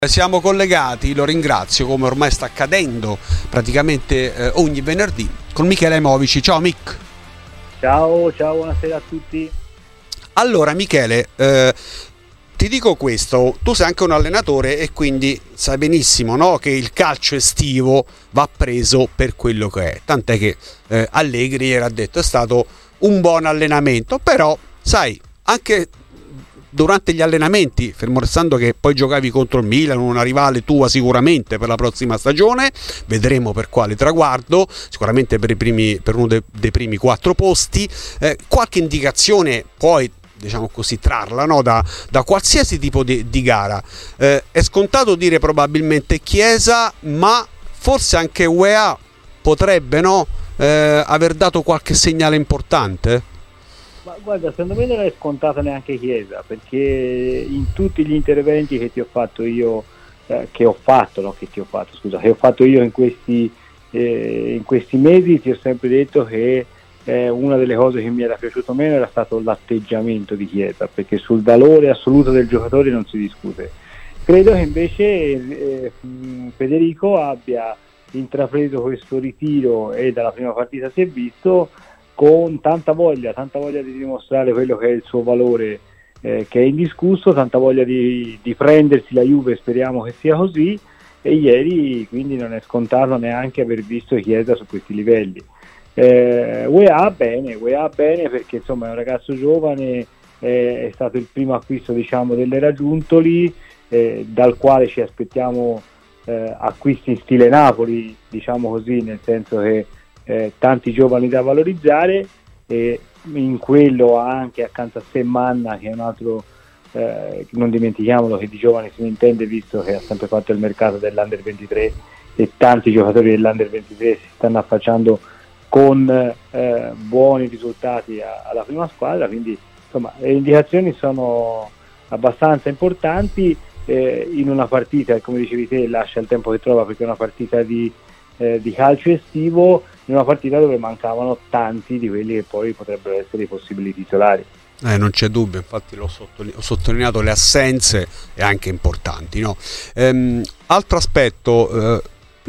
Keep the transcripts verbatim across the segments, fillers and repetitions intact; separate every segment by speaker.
Speaker 1: Siamo collegati, lo ringrazio, come ormai sta accadendo praticamente eh, ogni venerdì, con Michele Movici. Ciao Mick.
Speaker 2: Ciao, ciao, buonasera a tutti.
Speaker 1: Allora Michele, eh, ti dico questo, tu sei anche un allenatore e quindi sai benissimo, no, che il calcio estivo va preso per quello che è, tant'è che eh, Allegri era detto è stato un buon allenamento, però sai, anche durante gli allenamenti, fermo restando che poi giocavi contro il Milan, una rivale tua sicuramente per la prossima stagione, vedremo per quale traguardo, sicuramente per, i primi, per uno de, dei primi quattro posti, eh, qualche indicazione puoi, diciamo così, trarla, no? da, da qualsiasi tipo di, di gara. Eh, è scontato dire probabilmente Chiesa, ma forse anche U E A potrebbe, no? eh, aver dato qualche segnale importante?
Speaker 2: Ma guarda, secondo me non è scontata neanche Chiesa, perché in tutti gli interventi che ti ho fatto io, eh, che ho fatto, no, che ti ho fatto, scusa, che ho fatto io in questi, eh, in questi mesi, ti ho sempre detto che eh, una delle cose che mi era piaciuto meno era stato l'atteggiamento di Chiesa, perché sul valore assoluto del giocatore non si discute. Credo che invece eh, Federico abbia intrapreso questo ritiro e dalla prima partita si è visto con tanta voglia, tanta voglia di dimostrare quello che è il suo valore, eh, che è indiscusso, tanta voglia di, di prendersi la Juve, speriamo che sia così, e ieri quindi non è scontato neanche aver visto Chiesa su questi livelli. Eh, U E A bene, U E A bene perché insomma è un ragazzo giovane, eh, è stato il primo acquisto, diciamo, dell'era Giuntoli, eh, dal quale ci aspettiamo eh, acquisti in stile Napoli, diciamo così, nel senso che Eh, tanti giovani da valorizzare, e in quello ha anche accanto a sé Manna, che è un altro, eh, non dimentichiamolo, che di giovani se ne intende, visto che ha sempre fatto il mercato dell'Under ventitré e tanti giocatori dell'Under ventitré si stanno affacciando con eh, buoni risultati a, alla prima squadra, quindi insomma le indicazioni sono abbastanza importanti eh, in una partita, come dicevi te, lascia il tempo che trova, perché è una partita di Eh, di calcio estivo, in una partita dove mancavano tanti di quelli che poi potrebbero essere i possibili titolari.
Speaker 1: Eh, non c'è dubbio, infatti l'ho sottoline- ho sottolineato le assenze e anche importanti, no? Ehm, altro aspetto, eh,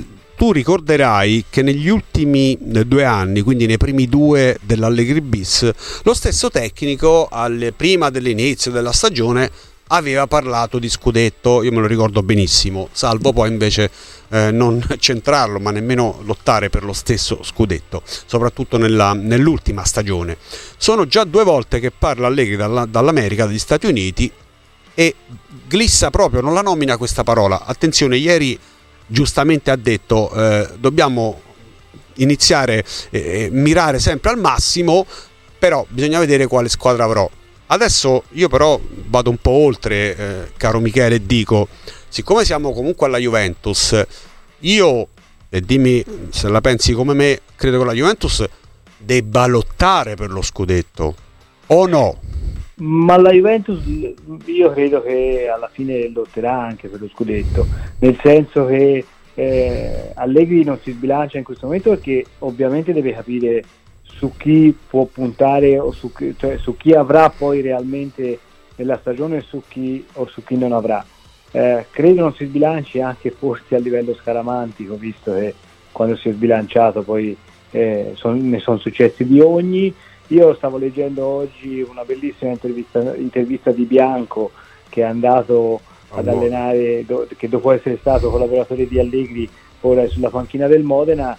Speaker 1: tu ricorderai che negli ultimi due anni, quindi nei primi due dell'Allegri bis, lo stesso tecnico al, prima dell'inizio della stagione aveva parlato di scudetto, io me lo ricordo benissimo, salvo poi invece eh, non centrarlo, ma nemmeno lottare per lo stesso scudetto, soprattutto nella, nell'ultima stagione. Sono già due volte che parla Allegri dalla, dall'America, dagli Stati Uniti, e glissa proprio, non la nomina questa parola. Attenzione, ieri giustamente ha detto eh, dobbiamo iniziare e eh, mirare sempre al massimo, però bisogna vedere quale squadra avrò. Adesso io però vado un po' oltre, eh, caro Michele, e dico, siccome siamo comunque alla Juventus, io, e dimmi se la pensi come me, credo che la Juventus debba lottare per lo scudetto, o no?
Speaker 2: Ma la Juventus io credo che alla fine lotterà anche per lo scudetto, nel senso che eh, Allegri non si sbilancia in questo momento, perché ovviamente deve capire su chi può puntare, o su chi, cioè su chi avrà poi realmente nella stagione e su chi, o su chi non avrà. Eh, credo non si sbilanci anche forse a livello scaramantico, visto che quando si è sbilanciato poi eh, son, ne sono successi di ogni. Io stavo leggendo oggi una bellissima intervista, intervista di Bianco, che è andato ad oh, allenare, do, che dopo essere stato collaboratore di Allegri ora è sulla panchina del Modena,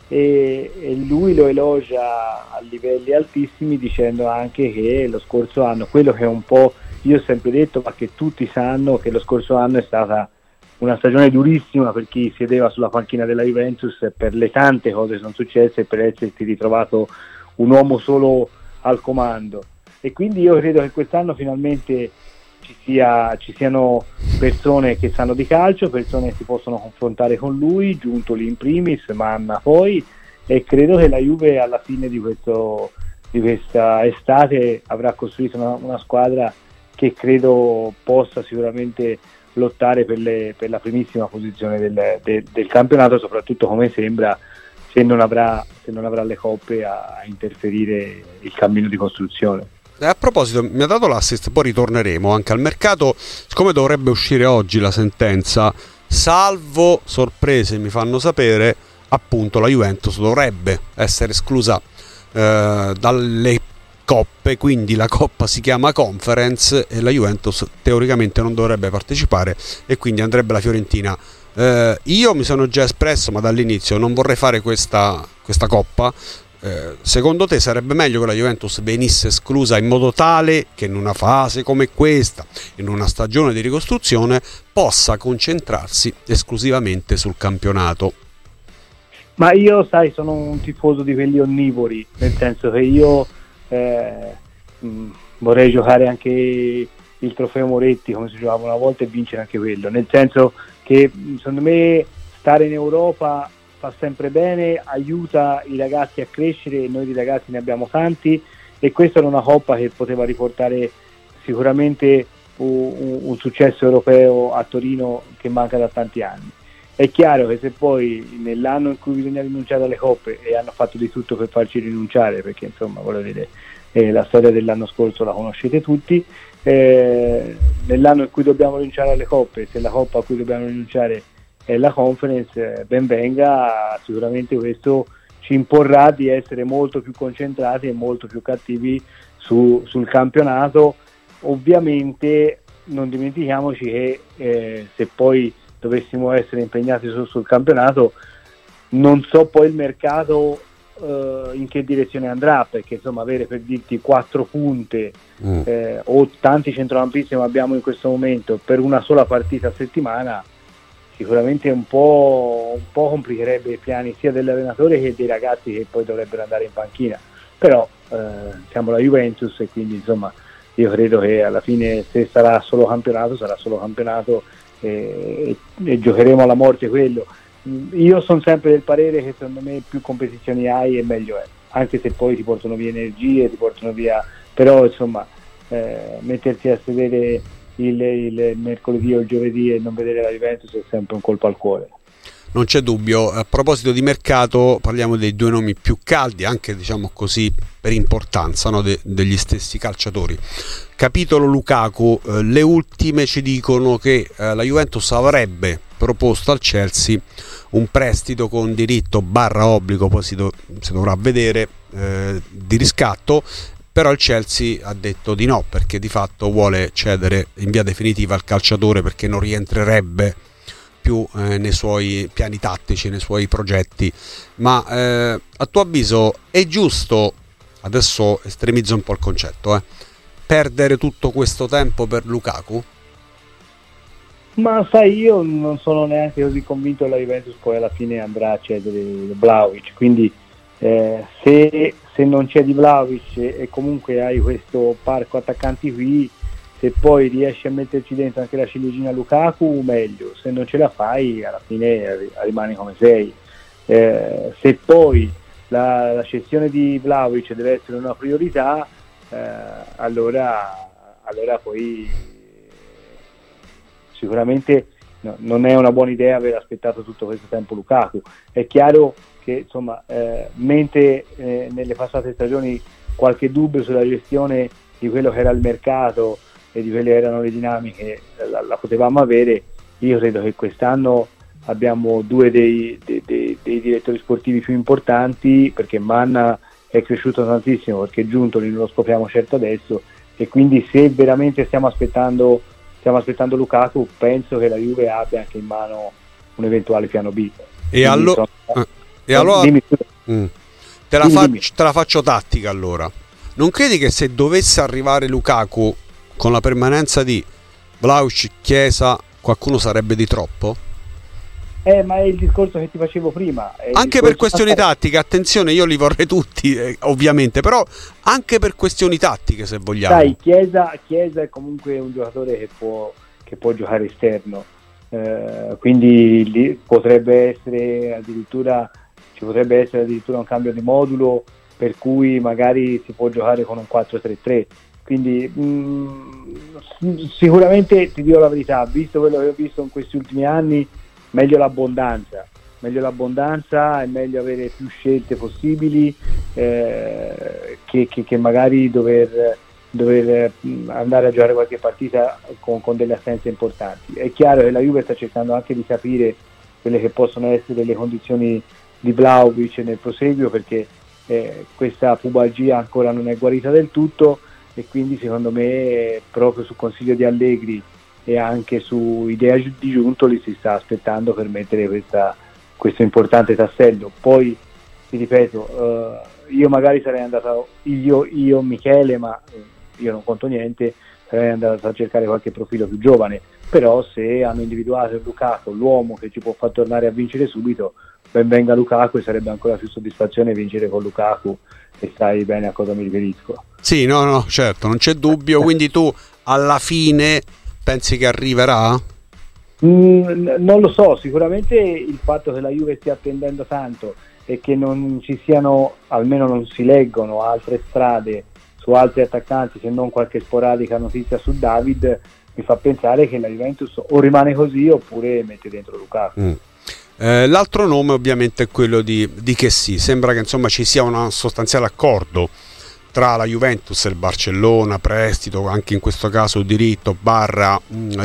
Speaker 2: e, e lui lo elogia a livelli altissimi, dicendo anche che lo scorso anno, quello che è un po', io ho sempre detto, ma che tutti sanno, che lo scorso anno è stata una stagione durissima per chi sedeva sulla panchina della Juventus, per le tante cose che sono successe e per essersi ritrovato un uomo solo al comando. E quindi io credo che quest'anno finalmente ci sia, ci siano persone che sanno di calcio, persone che si possono confrontare con lui, Giuntoli in primis, Manna poi, e credo che la Juve alla fine di, questo, di questa estate avrà costruito una, una squadra che credo possa sicuramente lottare per, le, per la primissima posizione del, del, del campionato, soprattutto come sembra, se non avrà, se non avrà le coppe a, a interferire il cammino di costruzione.
Speaker 1: E a proposito, mi ha dato l'assist, poi ritorneremo anche al mercato, siccome dovrebbe uscire oggi la sentenza, salvo sorprese mi fanno sapere, appunto la Juventus dovrebbe essere esclusa eh, dalle coppe, quindi la coppa si chiama Conference e la Juventus teoricamente non dovrebbe partecipare e quindi andrebbe la Fiorentina. Eh, io mi sono già espresso, ma dall'inizio non vorrei fare questa, questa coppa. Eh, secondo te sarebbe meglio che la Juventus venisse esclusa in modo tale che in una fase come questa, in una stagione di ricostruzione, possa concentrarsi esclusivamente sul campionato?
Speaker 2: Ma io, sai, sono un tifoso di quelli onnivori, nel senso che io eh, mh, vorrei giocare anche il trofeo Moretti come si giocava una volta e vincere anche quello, nel senso che secondo me stare in Europa fa sempre bene, aiuta i ragazzi a crescere, noi di ragazzi ne abbiamo tanti e questa era una coppa che poteva riportare sicuramente un, un, un successo europeo a Torino che manca da tanti anni. È chiaro che se poi nell'anno in cui bisogna rinunciare alle coppe, e hanno fatto di tutto per farci rinunciare, perché insomma voglio dire eh, la storia dell'anno scorso la conoscete tutti, eh, nell'anno in cui dobbiamo rinunciare alle coppe, se la coppa a cui dobbiamo rinunciare è la Conference, eh, ben venga, sicuramente questo ci imporrà di essere molto più concentrati e molto più cattivi su, sul campionato. Ovviamente non dimentichiamoci che eh, se poi dovessimo essere impegnati su, sul campionato, non so poi il mercato eh, in che direzione andrà, perché insomma avere, per dirti, quattro punte mm. eh, o tanti centrocampisti come abbiamo in questo momento per una sola partita a settimana sicuramente un po', un po' complicherebbe i piani sia dell'allenatore che dei ragazzi che poi dovrebbero andare in panchina, però eh, siamo la Juventus e quindi insomma io credo che alla fine, se sarà solo campionato, sarà solo campionato e, e, e giocheremo alla morte quello. Io sono sempre del parere che secondo me più competizioni hai e meglio è, anche se poi ti portano via energie, ti portano via, però insomma eh, mettersi a sedere il, il mercoledì o il giovedì e non vedere la Juventus è sempre un colpo al cuore.
Speaker 1: Non c'è dubbio. A proposito di mercato, parliamo dei due nomi più caldi, anche diciamo così per importanza, no? De- degli stessi calciatori. Capitolo Lukaku, eh, le ultime ci dicono che eh, la Juventus avrebbe proposto al Chelsea un prestito con diritto barra obbligo, poi si, do- si dovrà vedere, eh, di riscatto, però il Chelsea ha detto di no, perché di fatto vuole cedere in via definitiva al calciatore, perché non rientrerebbe più eh, nei suoi piani tattici, nei suoi progetti. Ma eh, a tuo avviso è giusto, adesso estremizzo un po' il concetto, eh, perdere tutto questo tempo per Lukaku?
Speaker 2: Ma sai, io non sono neanche così convinto che la Juventus poi alla fine andrà a cedere Vlahovic, quindi eh, se, se non c'è di Vlahovic e comunque hai questo parco attaccanti qui, se poi riesci a metterci dentro anche la ciliegina Lukaku, meglio. Se non ce la fai, alla fine rimani come sei. Eh, se poi la, la cessione di Vlahovic deve essere una priorità, eh, allora, allora poi sicuramente no, non è una buona idea aver aspettato tutto questo tempo Lukaku. È chiaro che insomma, eh, mentre eh, nelle passate stagioni qualche dubbio sulla gestione di quello che era il mercato e di quelle erano le dinamiche la, la potevamo avere, io credo che quest'anno abbiamo due dei, dei, dei, dei direttori sportivi più importanti, perché Manna è cresciuto tantissimo, perché Giuntoli non lo scopriamo certo adesso, e quindi se veramente stiamo aspettando stiamo aspettando Lukaku, penso che la Juve abbia anche in mano un eventuale piano B.
Speaker 1: E, allo- sono... e allora
Speaker 2: dimmi,
Speaker 1: mm. te, la faccio, te la faccio tattica allora. Non credi che se dovesse arrivare Lukaku con la permanenza di Vlahovic, Chiesa, qualcuno sarebbe di troppo?
Speaker 2: Eh, ma è il discorso che ti facevo prima.
Speaker 1: Anche per questioni tattiche, attenzione, io li vorrei tutti, eh, ovviamente, però anche per questioni tattiche, se vogliamo.
Speaker 2: Sai, Chiesa, Chiesa è comunque un giocatore che può, che può giocare esterno, eh, quindi lì potrebbe essere addirittura, ci potrebbe essere addirittura un cambio di modulo, per cui magari si può giocare con un quattro tre tre. Quindi mh, sicuramente ti dico la verità, visto quello che ho visto in questi ultimi anni, meglio l'abbondanza, meglio l'abbondanza e meglio avere più scelte possibili eh, che, che, che magari dover dover mh, andare a giocare qualche partita con, con delle assenze importanti. È chiaro che la Juve sta cercando anche di capire quelle che possono essere le condizioni di Vlahovic nel proseguio, perché eh, questa pubalgia ancora non è guarita del tutto, e quindi secondo me eh, proprio sul consiglio di Allegri e anche su idea di Giuntoli si sta aspettando per mettere questa, questo importante tassello. Poi ti ripeto, eh, io magari sarei andato io, io Michele, ma io non conto niente, sarei andato a cercare qualche profilo più giovane, però se hanno individuato Lukaku, l'uomo che ci può far tornare a vincere subito, ben venga Lukaku, e sarebbe ancora più soddisfazione vincere con Lukaku, e sai bene a cosa mi riferisco.
Speaker 1: Sì, no, no, certo, non c'è dubbio. Quindi tu alla fine pensi che arriverà?
Speaker 2: Mm, non lo so, sicuramente il fatto che la Juve stia attendendo tanto e che non ci siano, almeno non si leggono altre strade su altri attaccanti, se non qualche sporadica notizia su David, mi fa pensare che la Juventus o rimane così oppure mette dentro Lukaku.
Speaker 1: Mm. Eh, l'altro nome ovviamente è quello di, di Kessie. Sembra che insomma ci sia un sostanziale accordo tra la Juventus e il Barcellona, prestito, anche in questo caso diritto barra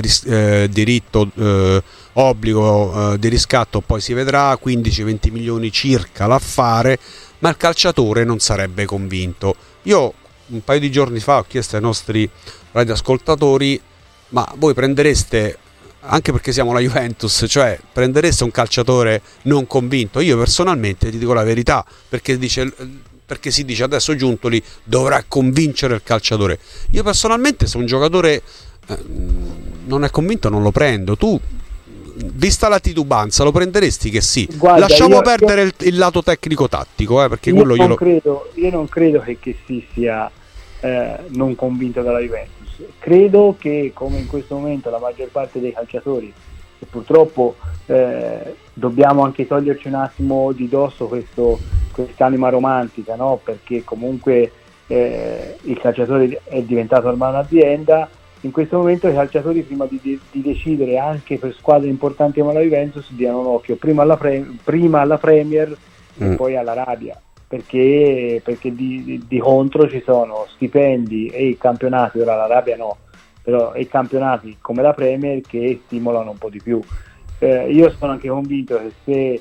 Speaker 1: eh, diritto eh, obbligo eh, di riscatto, poi si vedrà, quindici venti milioni circa l'affare, ma il calciatore non sarebbe convinto. Io un paio di giorni fa ho chiesto ai nostri radioascoltatori: ma voi prendereste, anche perché siamo la Juventus, cioè prendereste un calciatore non convinto? Io personalmente ti dico la verità, perché dice perché si dice adesso Giuntoli dovrà convincere il calciatore. Io personalmente, se un giocatore eh, non è convinto, non lo prendo. Tu, vista la titubanza, lo prenderesti? Che sì. Guarda, lasciamo io, perdere io, il, il lato tecnico tattico, eh, perché
Speaker 2: io
Speaker 1: quello
Speaker 2: non
Speaker 1: io lo...
Speaker 2: credo, io non credo che, che si sia eh, non convinto dalla Juventus. Credo che, come in questo momento la maggior parte dei calciatori, e purtroppo eh, dobbiamo anche toglierci un attimo di dosso questo, quest'anima romantica, no? Perché comunque eh, il calciatore è diventato ormai un'azienda. In questo momento i calciatori, prima di, di, di decidere anche per squadre importanti come la Juventus, diano un occhio prima alla, pre, prima alla Premier mm. e poi all'Arabia, perché, perché di, di, di contro ci sono stipendi e i campionati, ora l'Arabia no, però i campionati come la Premier che stimolano un po' di più. Eh, io sono anche convinto che se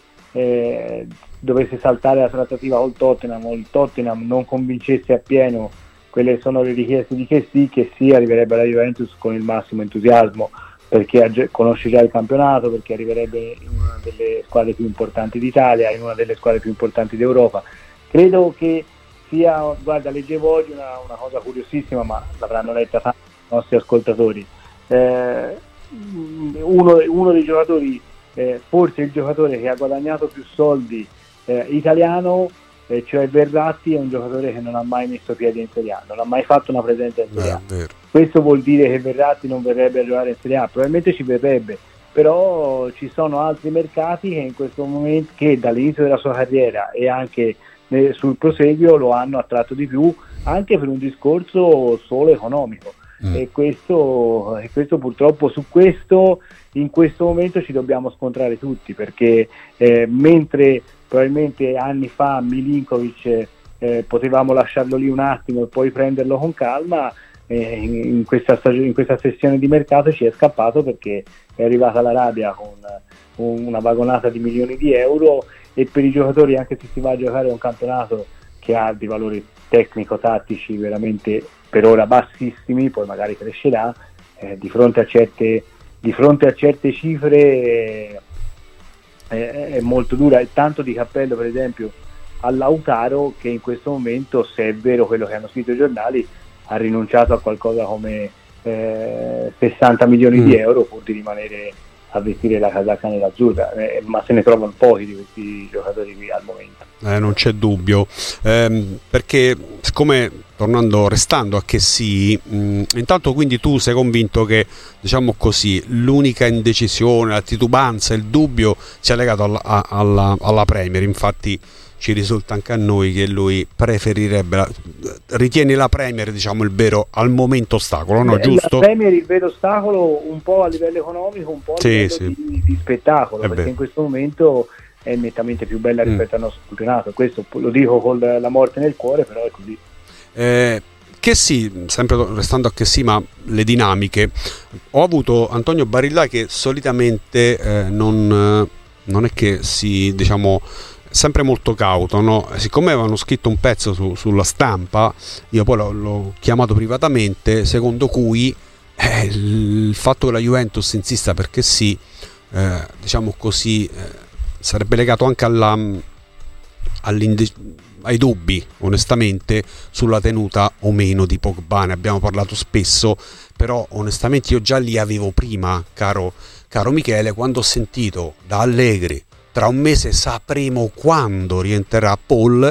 Speaker 2: eh, dovesse saltare la trattativa col Tottenham o il Tottenham non convincesse appieno quelle sono le richieste di Kessie, che sì, arriverebbe alla Juventus con il massimo entusiasmo, perché conosce già il campionato, perché arriverebbe in una delle squadre più importanti d'Italia, in una delle squadre più importanti d'Europa. Credo che sia, guarda, leggevo oggi una, una cosa curiosissima, ma l'avranno letta tanti i nostri ascoltatori. Eh, uno, uno dei giocatori, eh, forse il giocatore che ha guadagnato più soldi eh, italiano, eh, cioè Verratti, è un giocatore che non ha mai messo piede in Serie A, non ha mai fatto una presenza in Serie A. Eh, Questo vuol dire che Verratti non verrebbe a giocare in Serie A? Probabilmente ci verrebbe, però ci sono altri mercati che in questo momento, che dall'inizio della sua carriera e anche eh, sul proseguio, lo hanno attratto di più, anche per un discorso solo economico. Mm. E questo, e questo purtroppo su questo in questo momento ci dobbiamo scontrare tutti, perché eh, mentre probabilmente anni fa Milinkovic eh, potevamo lasciarlo lì un attimo e poi prenderlo con calma, eh, in, in, questa stag- in questa sessione di mercato ci è scappato, perché è arrivata l'Arabia con un, una vagonata di milioni di euro, e per i giocatori, anche se si va a giocare un campionato che ha dei valori tecnico-tattici veramente per ora bassissimi, poi magari crescerà, eh, di fronte a certe di fronte a certe cifre eh, è, è molto dura. E tanto di cappello per esempio a Lautaro, che in questo momento, se è vero quello che hanno scritto i giornali, ha rinunciato a qualcosa come eh, sessanta milioni mm. di euro pur di rimanere a vestire la casacca nerazzurra, eh, ma se ne trovano pochi di questi giocatori qui al momento.
Speaker 1: Eh, non c'è dubbio, eh, perché siccome, tornando, restando a Kessie, mh, intanto quindi tu sei convinto che, diciamo così, l'unica indecisione, la titubanza, il dubbio sia legato alla, alla, alla Premier. Infatti ci risulta anche a noi che lui preferirebbe la, ritiene la Premier, diciamo, il vero al momento ostacolo, no? Giusto?
Speaker 2: La Premier il vero ostacolo, un po' a livello economico, un po' a
Speaker 1: sì,
Speaker 2: livello
Speaker 1: sì.
Speaker 2: Di, di spettacolo,
Speaker 1: è
Speaker 2: perché
Speaker 1: vero.
Speaker 2: In questo momento è nettamente più bella rispetto mm. al nostro campionato. Questo lo dico con la morte nel cuore, però è così.
Speaker 1: eh, che sì, sempre restando a che sì, ma le dinamiche, ho avuto Antonio Barilla che solitamente eh, non, non è che si, diciamo, sempre molto cauto, no? Siccome avevano scritto un pezzo su, sulla stampa, io poi l'ho, l'ho chiamato privatamente, secondo cui eh, il fatto che la Juventus insista perché sì, eh, diciamo così, eh, sarebbe legato anche alla, ai dubbi, onestamente, sulla tenuta o meno di Pogba. Ne abbiamo parlato spesso, però onestamente io già li avevo prima, caro, caro Michele, quando ho sentito da Allegri tra un mese sapremo quando rientrerà Paul.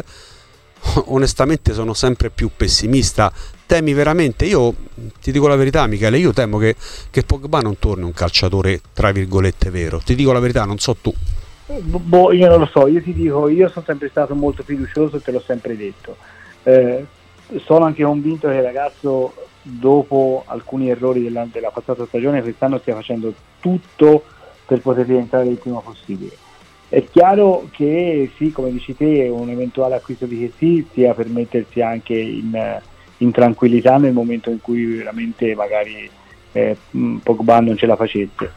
Speaker 1: Onestamente sono sempre più pessimista. Temi veramente, io ti dico la verità Michele, io temo che, che Pogba non torni un calciatore tra virgolette vero, ti dico la verità, non so tu.
Speaker 2: Boh, io non lo so, io ti dico, io sono sempre stato molto fiducioso, te l'ho sempre detto, eh, sono anche convinto che il ragazzo, dopo alcuni errori della, della passata stagione, quest'anno stia facendo tutto per poter rientrare il prima possibile. È chiaro che sì, come dici te, un eventuale acquisto di Kessie sia per mettersi anche in, in tranquillità nel momento in cui veramente magari eh, Pogba non ce la facesse.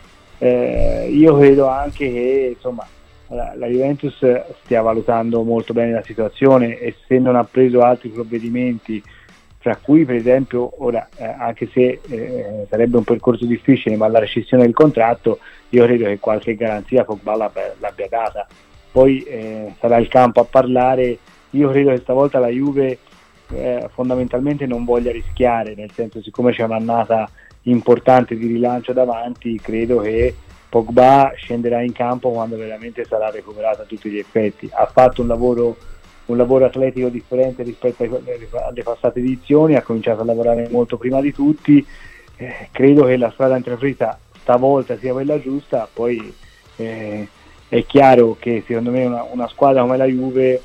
Speaker 2: Eh, io credo anche che insomma la, la Juventus stia valutando molto bene la situazione, e se non ha preso altri provvedimenti, tra cui per esempio ora eh, anche se eh, sarebbe un percorso difficile, ma la rescissione del contratto, io credo che qualche garanzia Pogba l'abbia, l'abbia data. Poi eh, sarà il campo a parlare. Io credo che stavolta la Juve eh, fondamentalmente non voglia rischiare, nel senso, siccome c'è un'annata importante di rilancio davanti, credo che Pogba scenderà in campo quando veramente sarà recuperato a tutti gli effetti. Ha fatto un lavoro un lavoro atletico differente rispetto alle passate edizioni, ha cominciato a lavorare molto prima di tutti, eh, credo che la strada intrapresa stavolta sia quella giusta. Poi eh, è chiaro che secondo me una, una squadra come la Juve,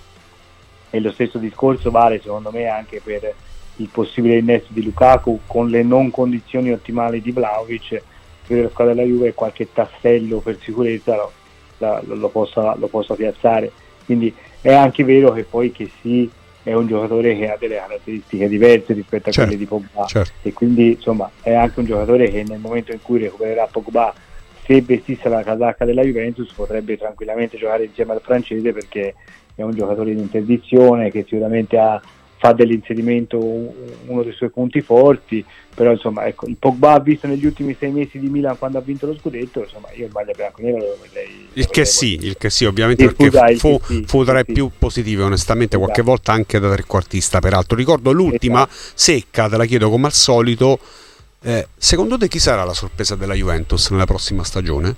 Speaker 2: e lo stesso discorso vale secondo me anche per il possibile innesto di Lukaku, con le non condizioni ottimali di Vlahovic, credo che la squadra della Juve qualche tassello per sicurezza lo, lo, lo, possa, lo possa piazzare. Quindi è anche vero che poi che sì, è un giocatore che ha delle caratteristiche diverse rispetto a certo, quelle di Pogba, certo. E quindi insomma è anche un giocatore che nel momento in cui recupererà Pogba, se vestisse la casacca della Juventus, potrebbe tranquillamente giocare insieme al francese, perché è un giocatore di interdizione che sicuramente ha, fa dell'inserimento uno dei suoi punti forti. Però insomma ecco, il Pogba visto negli ultimi sei mesi di Milan quando ha vinto lo scudetto, insomma io in maglia bianconera lo vorrei,
Speaker 1: il che sì, il che sì ovviamente, sì, perché scusa, fu, sì, fu tra i sì. più positivi onestamente, esatto. Qualche volta anche da trequartista peraltro. Ricordo l'ultima, esatto. Secca, te la chiedo come al solito, eh, secondo te chi sarà la sorpresa della Juventus nella prossima stagione?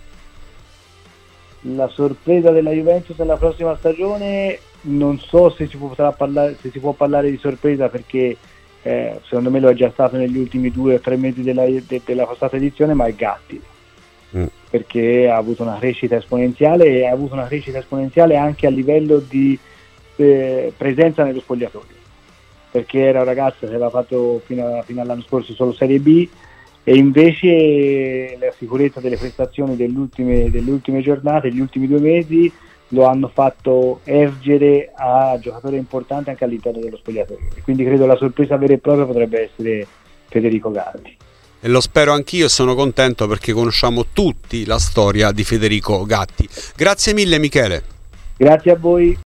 Speaker 2: La sorpresa della Juventus nella prossima stagione non so se si potrà parlare, se si può parlare di sorpresa, perché Eh, secondo me lo è già stato negli ultimi due o tre mesi della, de, della passata edizione, ma è Gatti, mm. perché ha avuto una crescita esponenziale, e ha avuto una crescita esponenziale anche a livello di eh, presenza nello spogliatoio, perché era un ragazzo che aveva fatto fino, a, fino all'anno scorso solo Serie B, e invece la sicurezza delle prestazioni delle ultime, delle ultime giornate, degli ultimi due mesi, lo hanno fatto ergere a giocatore importante anche all'interno dello spogliatoio, e quindi credo la sorpresa vera e propria potrebbe essere Federico Gatti.
Speaker 1: E lo spero anch'io, e sono contento perché conosciamo tutti la storia di Federico Gatti. Grazie mille Michele.
Speaker 2: Grazie a voi.